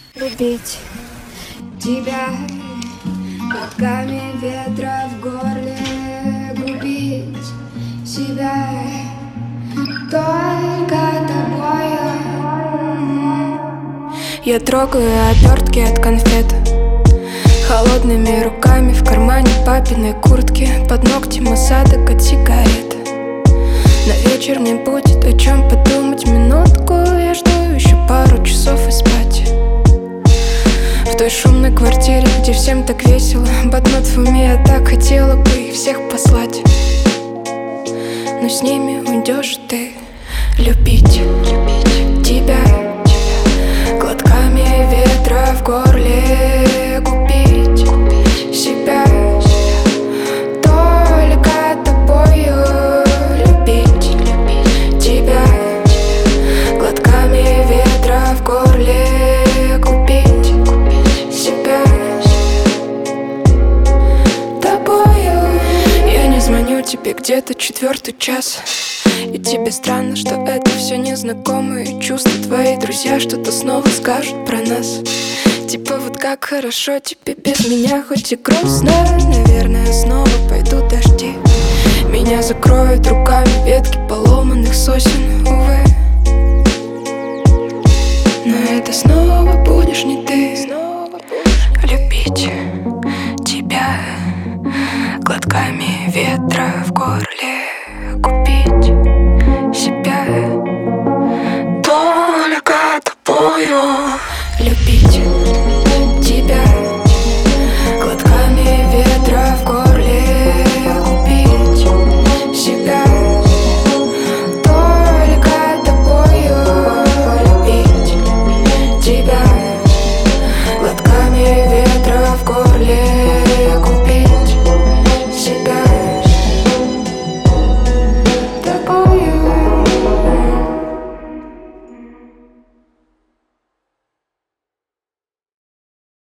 Любить тебя глотками ветра в горле, губить себя только тобою. Я трогаю обертки от конфет холодными руками в кармане папиной куртки, под ногтем осадок от сигарет. На вечер мне будет о чем подумать минутку. Я жду еще пару часов и спать. В той шумной квартире, где всем так весело, блокнот в уме, я так хотела бы их всех послать. Но с ними уйдешь ты. Любить тебя глотками ветра в горле, купить себя только тобою. Любить тебя глотками ветра в горле, купить себя тобою. Я не звоню тебе где-то 4-й час, и тебе странно, что это все незнакомые чувства. Твои друзья что-то снова скажут про нас. Типа вот как хорошо тебе без меня, хоть и грустно. Наверное, снова пойдут дожди. Меня закроют руками ветки поломанных сосен, увы. Но это снова будешь не ты. Любить тебя глотками ветра в горле, купить себя только тобою. Любить